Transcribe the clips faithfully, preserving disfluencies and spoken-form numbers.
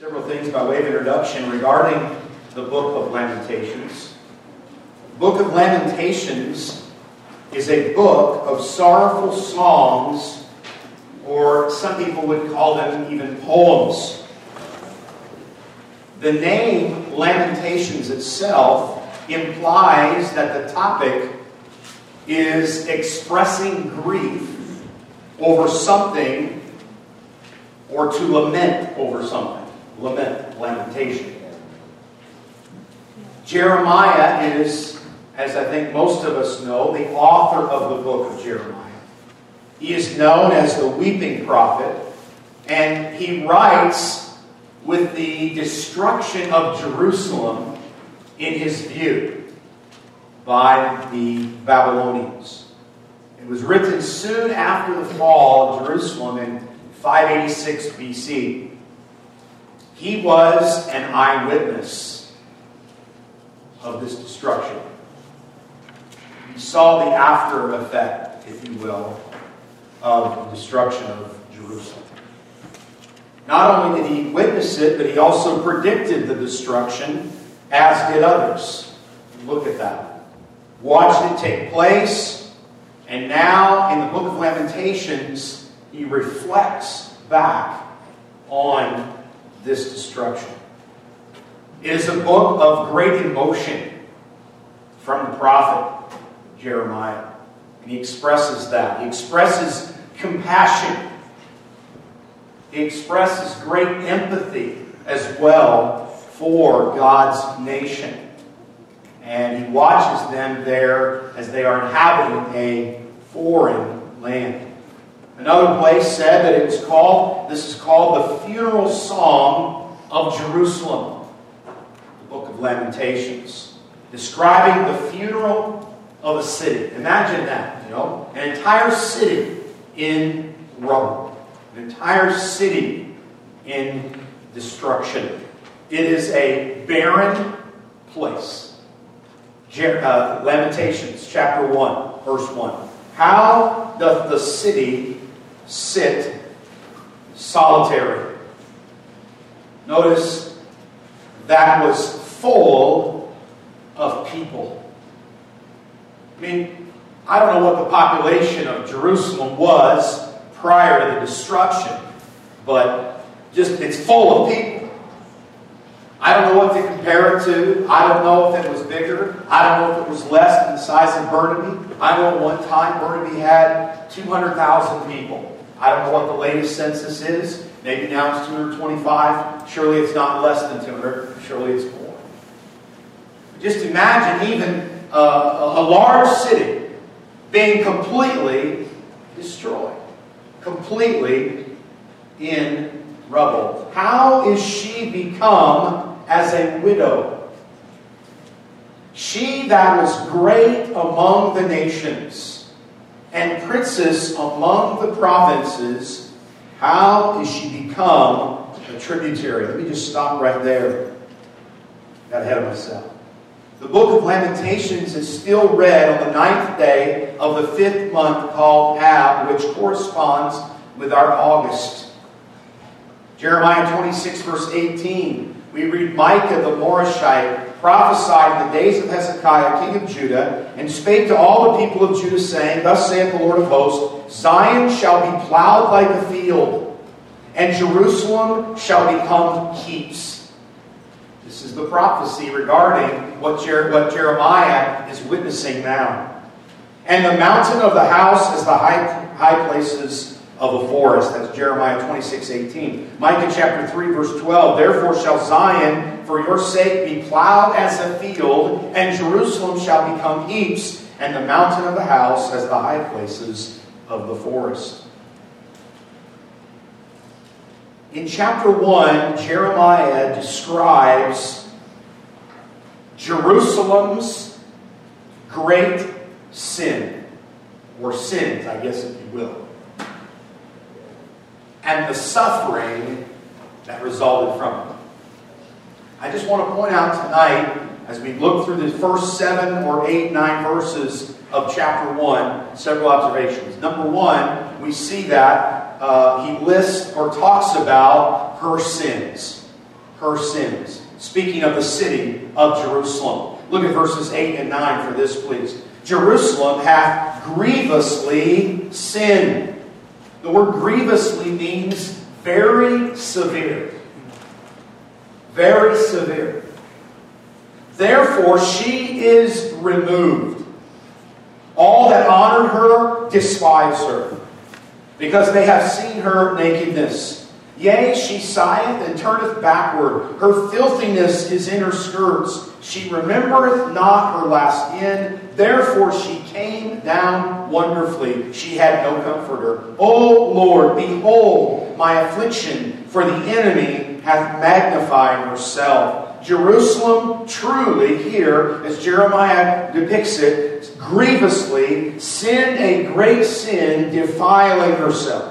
Several things by way of introduction regarding the book of Lamentations. The book of Lamentations is a book of sorrowful songs, or some people would call them even poems. The name Lamentations itself implies that the topic is expressing grief over something or to lament over something. Lament, lamentation. Jeremiah is, as I think most of us know, the author of the book of Jeremiah. He is known as the weeping prophet, and he writes with the destruction of Jerusalem in his view by the Babylonians. It was written soon after the fall of Jerusalem in five eighty-six B C. He was an eyewitness of this destruction. He saw the after effect, if you will, of the destruction of Jerusalem. Not only did he witness it, but he also predicted the destruction, as did others. Look at that. Watched it take place, and now in the book of Lamentations, he reflects back on this destruction. It is a book of great emotion from the prophet Jeremiah. And he expresses that. He expresses compassion. He expresses great empathy as well for God's nation. And he watches them there as they are inhabiting a foreign land. Another place said that it was called, this is called the funeral song of Jerusalem. The book of Lamentations. Describing the funeral of a city. Imagine that, you know. An entire city in rubble. An entire city in destruction. It is a barren place. Uh, Lamentations chapter one, verse one. How doth the city sit solitary? Notice that was full of people. I mean, I don't know what the population of Jerusalem was prior to the destruction, but just it's full of people. I don't know what to compare it to. I don't know if it was bigger. I don't know if it was less than the size of Burnaby. I know at one time Burnaby had two hundred thousand people. I don't know what the latest census is. Maybe now it's two hundred twenty-five. Surely it's not less than two hundred. Surely it's more. Just imagine even a, a large city being completely destroyed. Completely in rubble. How is she become as a widow? She that was great among the nations and princess among the provinces, how is she become a tributary? Let me just stop right there. Got ahead of myself. The book of Lamentations is still read on the ninth day of the fifth month called Ab, which corresponds with our August. Jeremiah twenty-six verse eighteen, we read, Micah the Morashite prophesied in the days of Hezekiah, king of Judah, and spake to all the people of Judah, saying, Thus saith the Lord of hosts, Zion shall be plowed like a field, and Jerusalem shall become heaps. This is the prophecy regarding what, Jer- what Jeremiah is witnessing now. And the mountain of the house is the high, high places of a forest. That's Jeremiah twenty-six eighteen. Micah chapter three verse twelve. Therefore shall Zion for your sake be plowed as a field, and Jerusalem shall become heaps, and the mountain of the house as the high places of the forest. In chapter one, Jeremiah describes Jerusalem's great sin, or sins, I guess if you will, and the suffering that resulted from it. I just want to point out tonight, as we look through the first seven or eight, nine verses of chapter one, several observations. Number one, we see that uh, he lists or talks about her sins. her sins. Speaking of the city of Jerusalem. Look at verses eight and nine for this, please. Jerusalem hath grievously sinned. The word grievously means very severe. Very severe. Therefore she is removed. All that honored her despise her, because they have seen her nakedness. Yea, she sigheth and turneth backward. Her filthiness is in her skirts. She remembereth not her last end. Therefore she came down wonderfully. She had no comforter. O Lord, behold my affliction, for the enemy hath magnified herself. Jerusalem truly here, as Jeremiah depicts it, grievously sinned a great sin, defiling herself.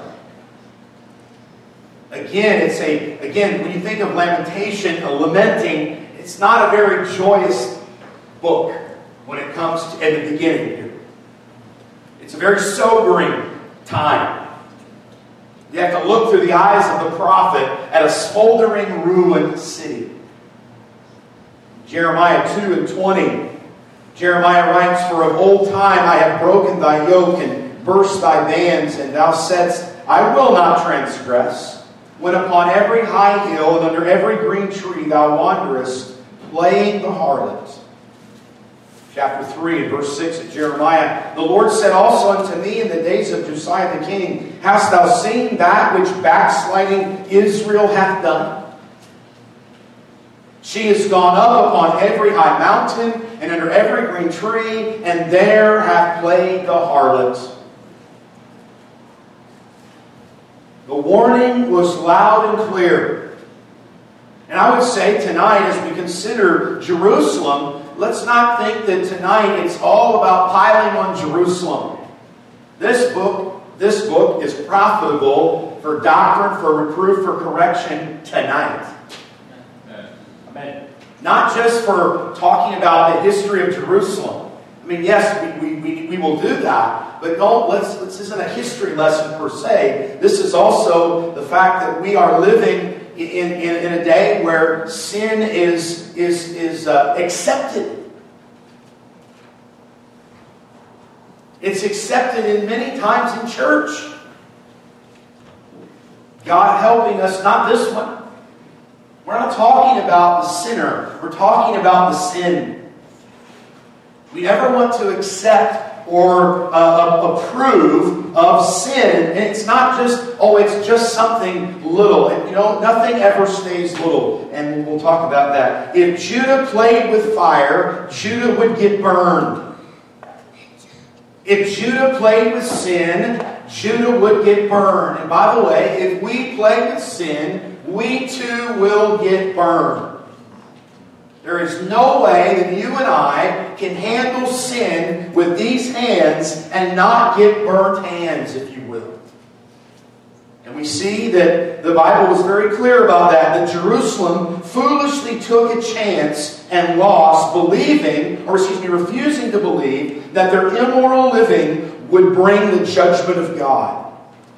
Again, it's a again when you think of lamentation, a lamenting, it's not a very joyous book when it comes to at the beginning here. It's a very sobering time. You have to look through the eyes of the prophet at a smoldering, ruined city. Jeremiah two and twenty. Jeremiah writes, For of old time I have broken thy yoke and burst thy bands, and thou saidst, I will not transgress. When upon every high hill and under every green tree thou wanderest, playing the harlot. Chapter three and verse six of Jeremiah. The Lord said also unto me in the days of Josiah the king, Hast thou seen that which backsliding Israel hath done? She is gone up upon every high mountain and under every green tree, and there hath played the harlot. The warning was loud and clear. And I would say tonight, as we consider Jerusalem, let's not think that tonight it's all about piling on Jerusalem. This book, this book is profitable for doctrine, for reproof, for correction tonight. Amen. Not just for talking about the history of Jerusalem. I mean, yes, we, we, we will do that, but don't, let's, this isn't a history lesson per se. This is also the fact that we are living in, in, in a day where sin is, is, is uh, accepted. It's accepted in many times in church. God helping us, not this one. We're not talking about the sinner. We're talking about the sin. We never want to accept or uh, approve of sin. And it's not just, oh, it's just something little. And you know, nothing ever stays little. And we'll talk about that. If Judah played with fire, Judah would get burned. If Judah played with sin, Judah would get burned. And by the way, if we play with sin, we too will get burned. There is no way that you and I can handle sin with these hands and not get burnt hands, if you will. And we see that the Bible was very clear about that, that Jerusalem foolishly took a chance and lost, believing, or excuse me, refusing to believe that their immoral living would bring the judgment of God.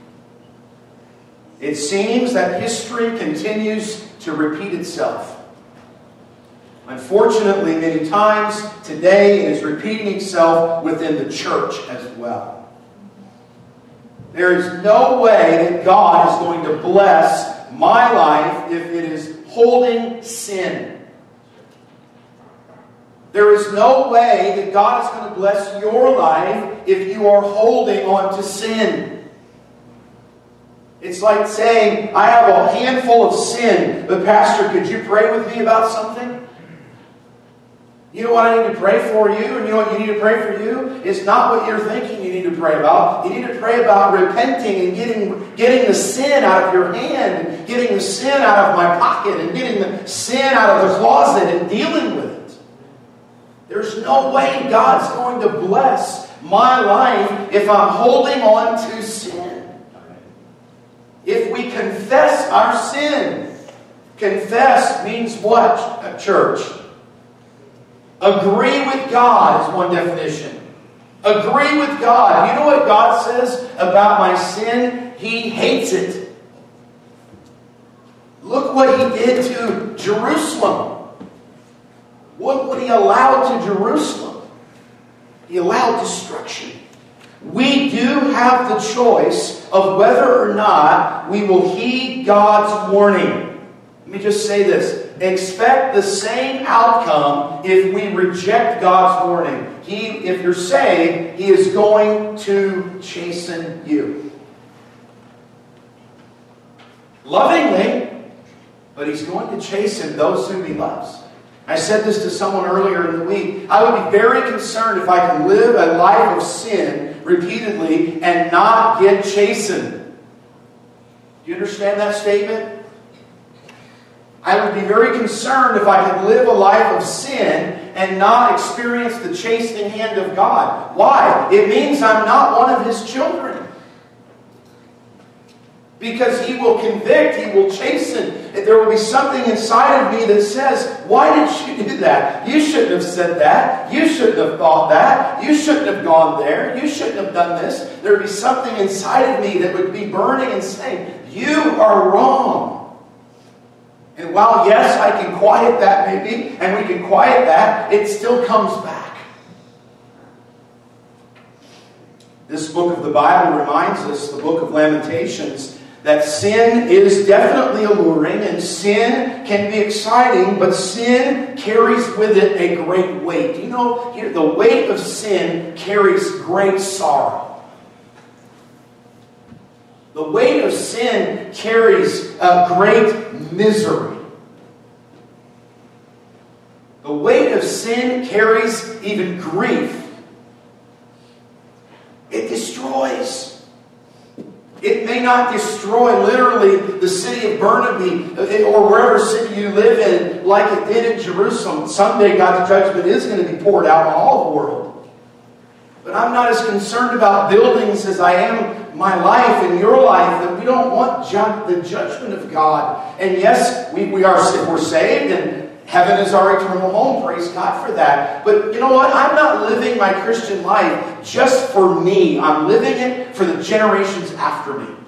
It seems that history continues to repeat itself. Unfortunately, many times today it is repeating itself within the church as well. There is no way that God is going to bless my life if it is holding sin. There is no way that God is going to bless your life if you are holding on to sin. It's like saying, I have a handful of sin, but Pastor, could you pray with me about something? You know what I need to pray for you, and you know what you need to pray for you? It's not what you're thinking you need to pray about. You need to pray about repenting and getting, getting the sin out of your hand, and getting the sin out of my pocket, and getting the sin out of the closet and dealing with it. There's no way God's going to bless my life if I'm holding on to sin. If we confess our sin, confess means what, church? Agree with God is one definition. Agree with God. You know what God says about my sin? He hates it. Look what He did to Jerusalem. What would he allow to Jerusalem? He allowed destruction. We do have the choice of whether or not we will heed God's warning. Let me just say this. Expect the same outcome if we reject God's warning. He, if you're saved, He is going to chasten you. Lovingly, but He's going to chasten those whom He loves. I said this to someone earlier in the week. I would be very concerned if I could live a life of sin repeatedly and not get chastened. Do you understand that statement? I would be very concerned if I could live a life of sin and not experience the chastening hand of God. Why? It means I'm not one of His children. Because He will convict, He will chasten. There will be something inside of me that says, why did you do that? You shouldn't have said that. You shouldn't have thought that. You shouldn't have gone there. You shouldn't have done this. There would be something inside of me that would be burning and saying, you are wrong. And while, yes, I can quiet that maybe, and we can quiet that, it still comes back. This book of the Bible reminds us, the book of Lamentations, that sin is definitely alluring and sin can be exciting, but sin carries with it a great weight. You know, here, the weight of sin carries great sorrow. The weight of sin carries a great misery. The weight of sin carries even grief. It destroys. It may not destroy literally the city of Burnaby or wherever city you live in like it did in Jerusalem. Someday God's judgment is going to be poured out on all the world. But I'm not as concerned about buildings as I am my life and your life, that we don't want ju- the judgment of God. And yes, we, we are we're saved and heaven is our eternal home. Praise God for that. But you know what? I'm not living my Christian life just for me. I'm living it for the generations after me.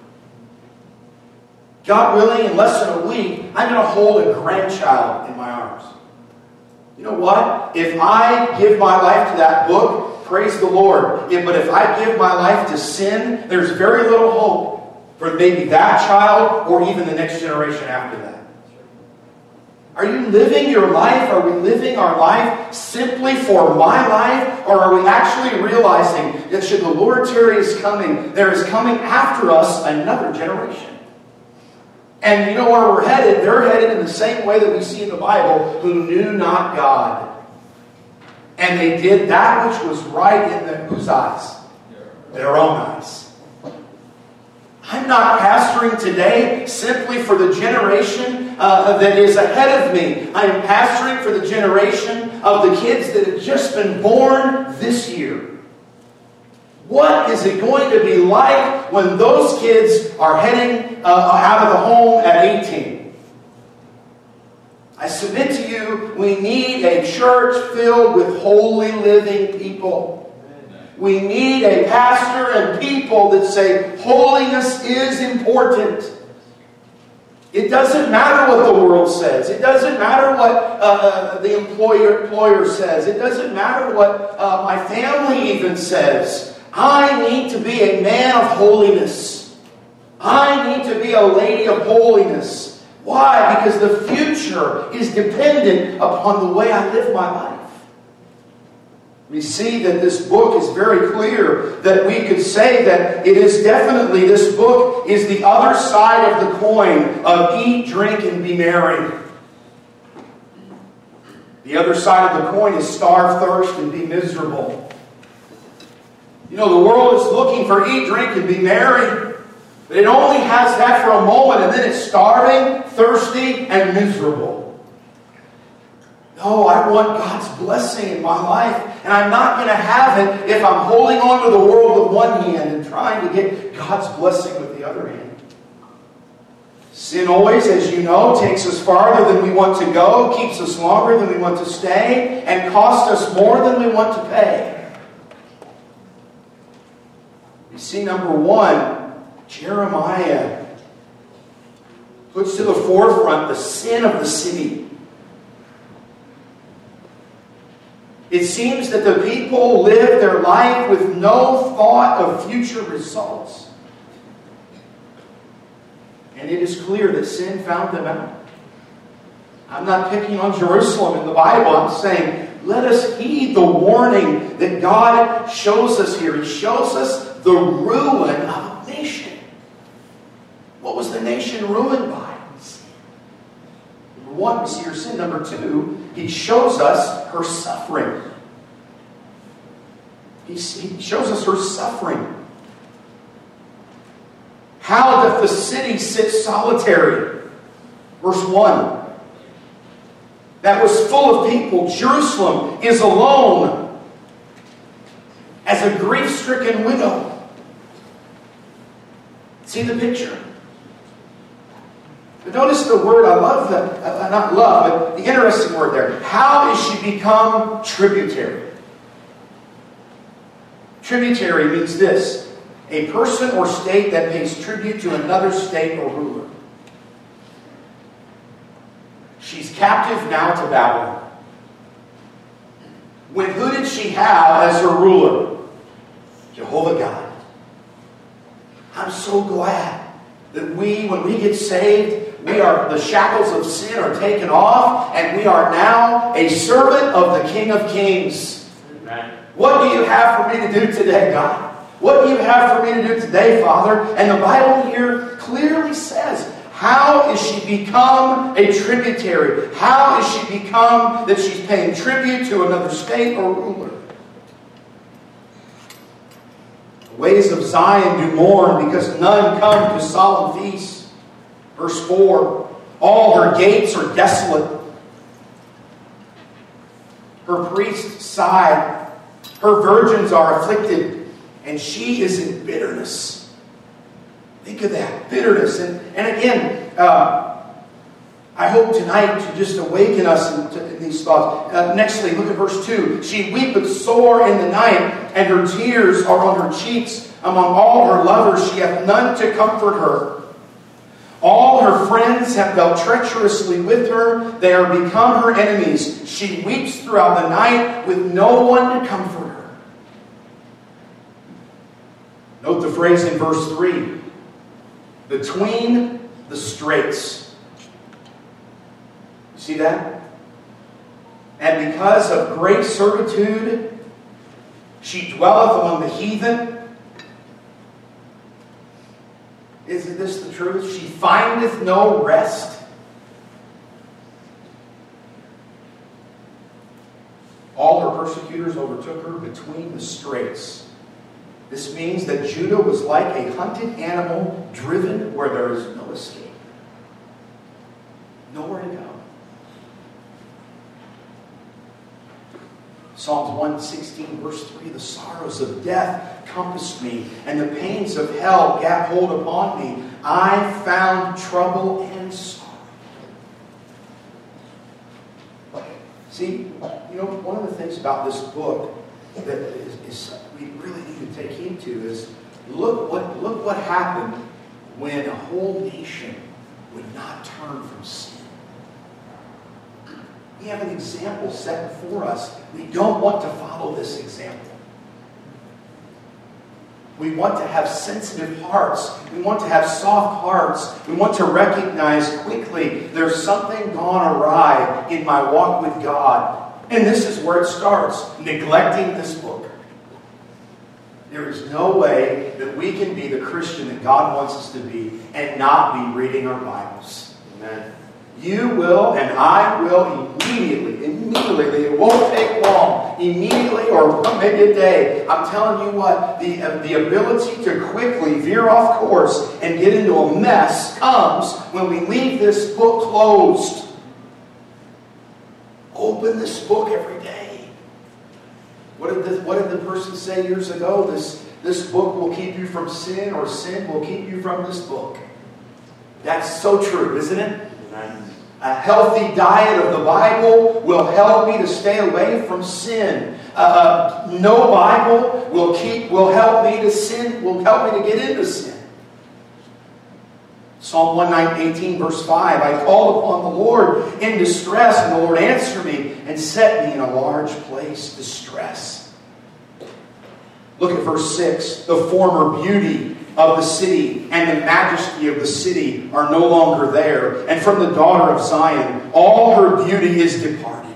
God willing, in less than a week, I'm going to hold a grandchild in my arms. You know what? If I give my life to that book, praise the Lord. If, but if I give my life to sin, there's very little hope for maybe that child or even the next generation after that. Are you living your life? Are we living our life simply for my life? Or are we actually realizing that should the Lord tarry is coming, there is coming after us another generation? And you know where we're headed? They're headed in the same way that we see in the Bible, who knew not God. And they did that which was right in the, whose eyes? Their own eyes. I'm not pastoring today simply for the generation uh, that is ahead of me. I'm pastoring for the generation of the kids that have just been born this year. What is it going to be like when those kids are heading uh, out of the home at eighteen? I submit to you, we need a church filled with holy living people. We need a pastor and people that say holiness is important. It doesn't matter what the world says. It doesn't matter what uh, the employer, employer says. It doesn't matter what uh, my family even says. I need to be a man of holiness. I need to be a lady of holiness. Why? Because the future is dependent upon the way I live my life. We see that this book is very clear, that we could say that it is definitely, this book is the other side of the coin of eat, drink, and be merry. The other side of the coin is starve, thirst, and be miserable. You know, the world is looking for eat, drink, and be merry. But it only has that for a moment, and then it's starving, thirsty, and miserable. No, I want God's blessing in my life. And I'm not going to have it if I'm holding on to the world with one hand and trying to get God's blessing with the other hand. Sin always, as you know, takes us farther than we want to go, keeps us longer than we want to stay, and costs us more than we want to pay. We see number one, Jeremiah puts to the forefront the sin of the city. It seems that the people live their life with no thought of future results. And it is clear that sin found them out. I'm not picking on Jerusalem in the Bible. I'm saying, let us heed the warning that God shows us here. He shows us the ruin of a nation. What was the nation ruined by? Sin. Number one, we see her sin. Number two, he shows us her suffering. He, he shows us her suffering. How doth the city sit solitary? Verse one. That was full of people. Jerusalem is alone as a grief-stricken widow. See the picture? But notice the word, I love that, uh, not love, but the interesting word there. How is she become tributary? Tributary means this: a person or state that pays tribute to another state or ruler. She's captive now to Babylon. When who did she have as her ruler? Jehovah God. I'm so glad that we, when we get saved, we are the shackles of sin are taken off, and we are now a servant of the King of Kings. Amen. What do you have for me to do today, God? What do you have for me to do today, Father? And the Bible here clearly says, how is she become a tributary? How is she become that she's paying tribute to another state or ruler? The ways of Zion do mourn because none come to solemn feasts. Verse four, all her gates are desolate. Her priests sigh. Her virgins are afflicted, and she is in bitterness. Think of that, bitterness. And, and again, uh, I hope tonight to just awaken us in, to, in these thoughts. Uh, nextly, look at verse two. She weepeth sore in the night, and her tears are on her cheeks. Among all her lovers she hath none to comfort her. All her friends have dealt treacherously with her. They are become her enemies. She weeps throughout the night with no one to comfort her. Note the phrase in verse three. Between the straits. You see that? And because of great servitude, she dwelleth among the heathen. Isn't this the truth? She findeth no rest. All her persecutors overtook her between the straits. This means that Judah was like a hunted animal driven where there is no escape. Nowhere to go. Psalms one sixteen verse three, the sorrows of death compassed me, and the pains of hell gat hold upon me. I found trouble and sorrow. See, you know, one of the things about this book that is, is we really need to take heed to is look what look what happened when a whole nation would not turn from sin. We have an example set before us. We don't want to follow this example. We want to have sensitive hearts. We want to have soft hearts. We want to recognize quickly there's something gone awry in my walk with God. And this is where it starts, neglecting this book. There is no way that we can be the Christian that God wants us to be and not be reading our Bibles. Amen. You will and I will immediately, immediately, it won't take long, immediately or maybe a day. I'm telling you what, the, uh, the ability to quickly veer off course and get into a mess comes when we leave this book closed. Open this book every day. What did the, what did the person say years ago? This, this book will keep you from sin, or sin will keep you from this book. That's so true, isn't it? A healthy diet of the Bible will help me to stay away from sin. Uh, no Bible will keep will help me to sin. Will help me to get into sin. Psalm one eighteen, verse five, I called upon the Lord in distress, and the Lord answered me and set me in a large place. Distress. Look at verse six. The former beauty of the city and the majesty of the city are no longer there. And from the daughter of Zion, all her beauty is departed.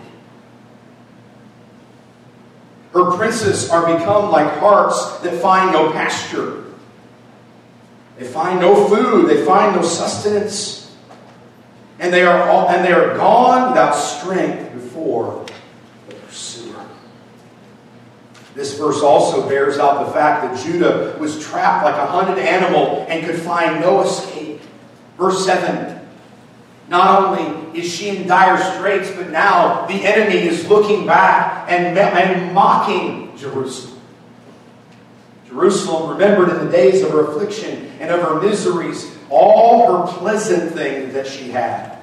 Her princes are become like harts that find no pasture. They find no food. They find no sustenance. And they are all, and they are gone without strength before the pursuer. This verse also bears out the fact that Judah was trapped like a hunted animal and could find no escape. Verse seven. Not only is she in dire straits, but now the enemy is looking back and, and mocking Jerusalem. Jerusalem remembered in the days of her affliction and of her miseries all her pleasant things that she had.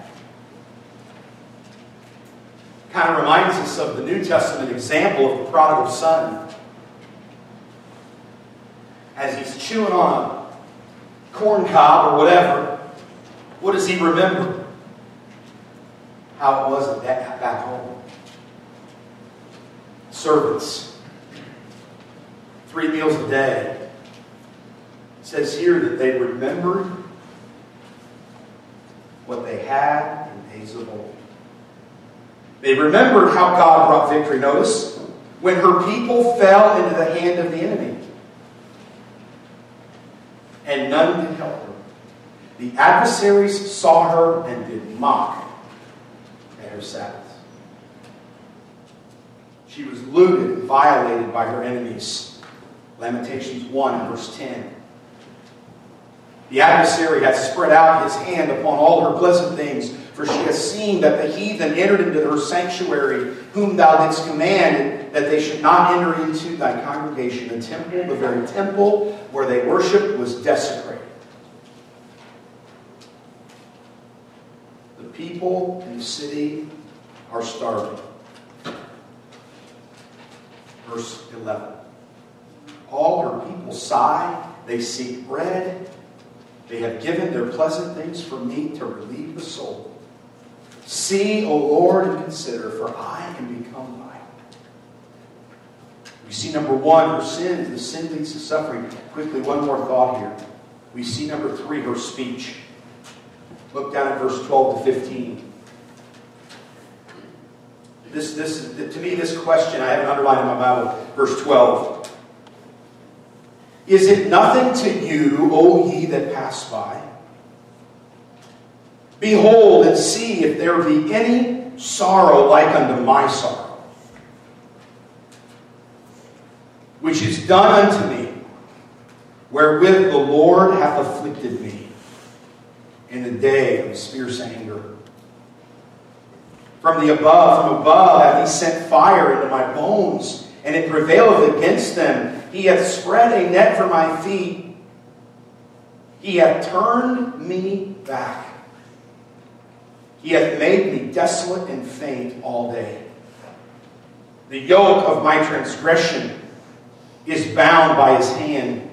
Kind of reminds us of the New Testament example of the prodigal son. As he's chewing on a corn cob or whatever, what does he remember? How it was back home. Servants. Three meals a day. It says here that they remembered what they had in days of old. They remembered how God brought victory. Notice, when her people fell into the hand of the enemy. And none could help her. The adversaries saw her and did mock at her Sabbaths. She was looted and violated by her enemies. Lamentations one, verse ten. The adversary has spread out his hand upon all her pleasant things, for she has seen that the heathen entered into her sanctuary, whom thou didst command that they should not enter into thy congregation. The temple, the very temple where they worshipped, was desecrated. The people in the city are starving. Verse eleven. All her people sigh, they seek bread. They have given their pleasant things for meat to relieve the soul. See, O Lord, and consider, for I am become thine. We see number one, her sin. The sin leads to suffering. Quickly, one more thought here. We see number three, her speech. Look down at verse twelve to fifteen. This, this, to me, this question, I have it underlined in my Bible, verse twelve. Is it nothing to you, O ye that pass by? Behold and see if there be any sorrow like unto my sorrow, which is done unto me, wherewith the Lord hath afflicted me in the day of his fierce anger. From the above, from above hath he sent fire into my bones, and it prevaileth against them. He hath spread a net for my feet. He hath turned me back. He hath made me desolate and faint all day. The yoke of my transgression is bound by his hand.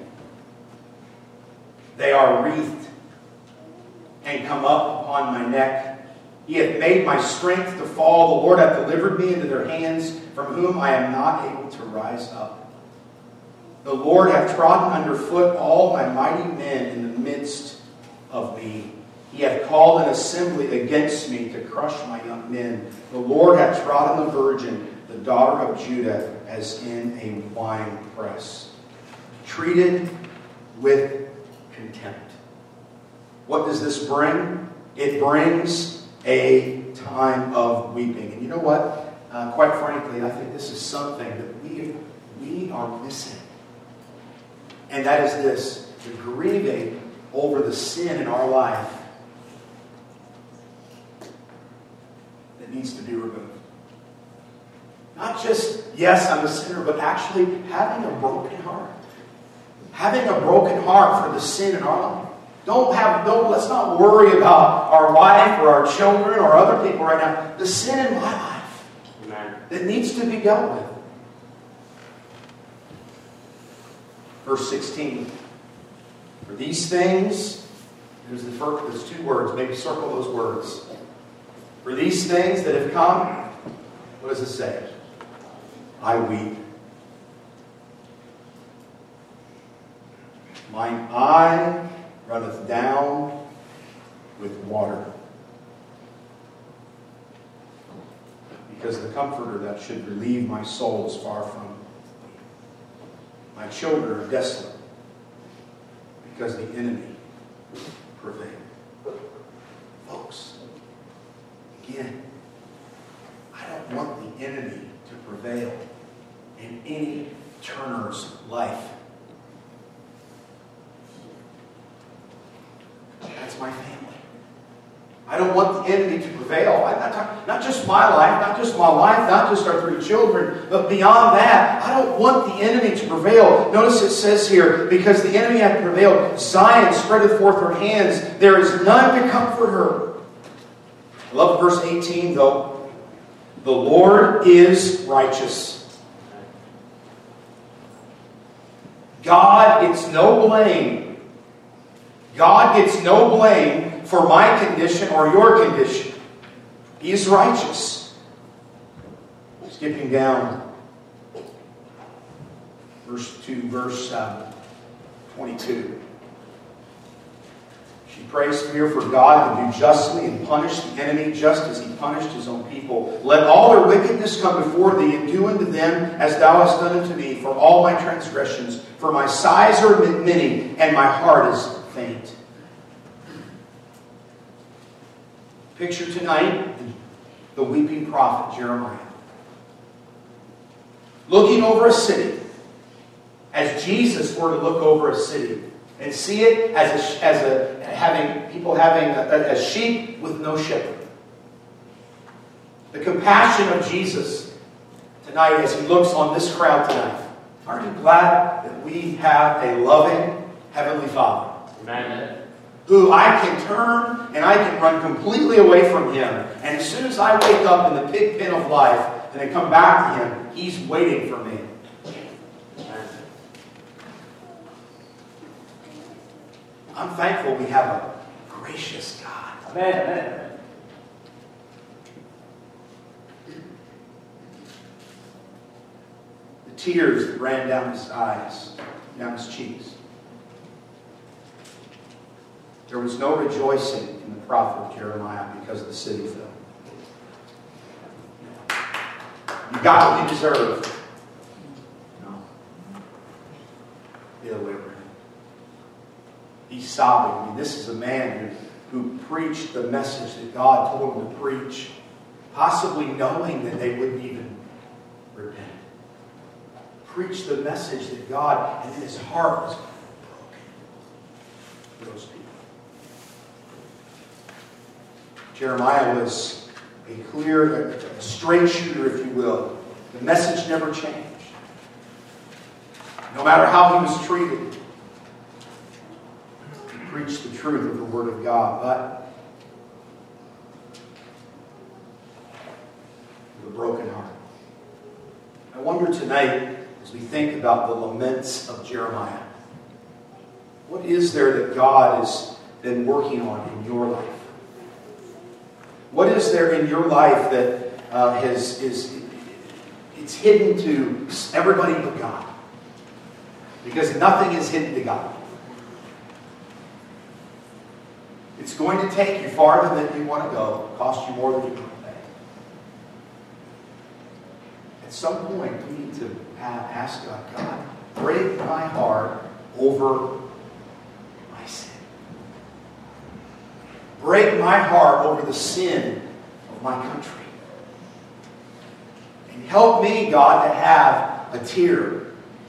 They are wreathed and come up upon my neck. He hath made my strength to fall. The Lord hath delivered me into their hands, from whom I am not able to rise up. The Lord hath trodden underfoot all my mighty men in the midst of me. He hath called an assembly against me to crush my young men. The Lord hath trodden the virgin, the daughter of Judah, as in a wine press, treated with contempt. What does this bring? It brings a time of weeping. And you know what? Uh, quite frankly, I think this is something that we, we are missing. And that is this, the grieving over the sin in our life that needs to be removed. Not just, yes, I'm a sinner, but actually having a broken heart. Having a broken heart for the sin in our life. Don't have, don't, let's not worry about our wife or our children or other people right now. The sin in my life Amen. That needs to be dealt with. Verse sixteen. For these things There's the first, there's two words. Maybe circle those words. For these things that have come, what does it say? I weep. Mine eye runneth down with water. Because the Comforter that should relieve my soul is far from me. My children are desolate because the enemy prevailed. Folks, again, I don't want the enemy to prevail in any Turner's life. That's my family. I don't want the enemy to prevail. I, not, not just my life, not just my wife, not just our three children, but beyond that, I don't want the enemy to prevail. Notice it says here, because the enemy hath prevailed, Zion spreadeth forth her hands. There is none to comfort her. I love verse eighteen, though. The Lord is righteous. God gets no blame. God gets no blame for my condition or your condition. He is righteous. Skipping down, verse two, verse um, twenty-two. She prays here for God to do justly and punish the enemy just as He punished His own people. Let all their wickedness come before Thee, and do unto them as Thou hast done unto me for all my transgressions. For my sighs are many, and my heart is faint. Picture tonight the weeping prophet Jeremiah looking over a city as Jesus were to look over a city and see it as a, as a having people having a, a sheep with no shepherd. The compassion of Jesus tonight as He looks on this crowd tonight. Aren't you glad that we have a loving Heavenly Father? Amen. Who I can turn and I can run completely away from Him. And as soon as I wake up in the pig pen of life and I come back to Him, He's waiting for me. I'm thankful we have a gracious God. Amen. The tears that ran down His eyes, down His cheeks. There was no rejoicing in the prophet Jeremiah because the city fell. You got what you deserve. No. The other way around. He's sobbing. I mean, this is a man who, who preached the message that God told him to preach, possibly knowing that they wouldn't even repent. Preached the message that God, and his heart was broken for those people. Jeremiah was a clear, a straight shooter, if you will. The message never changed. No matter how he was treated, he preached the truth of the Word of God. But with a broken heart. I wonder tonight, as we think about the laments of Jeremiah, what is there that God has been working on in your life? What is there in your life that uh, has is it's hidden to everybody but God? Because nothing is hidden to God. It's going to take you farther than you want to go, cost you more than you want to pay. At some point, we need to have, ask God, God, break my heart over my sin. Break my heart over the sin of my country. And help me, God, to have a tear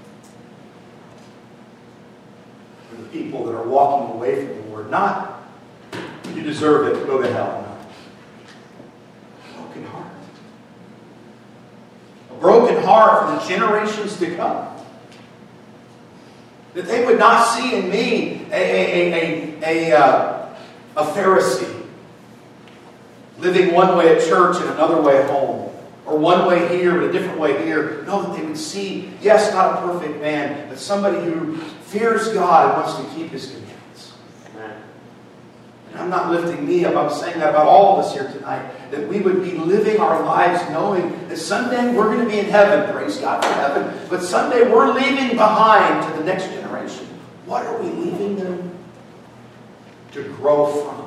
for the people that are walking away from the Lord. Not, you deserve it, go to hell. No. A broken heart. A broken heart for the generations to come. That they would not see in me a, a, a, a, a, uh, a Pharisee living one way at church and another way at home. Or one way here and a different way here. No, that they would see, yes, not a perfect man, but somebody who fears God and wants to keep His commandments. Amen. And I'm not lifting me up. I'm saying that about all of us here tonight. That we would be living our lives knowing that someday we're going to be in heaven. Praise God for heaven. But someday we're leaving behind to the next generation. What are we leaving them? To grow from.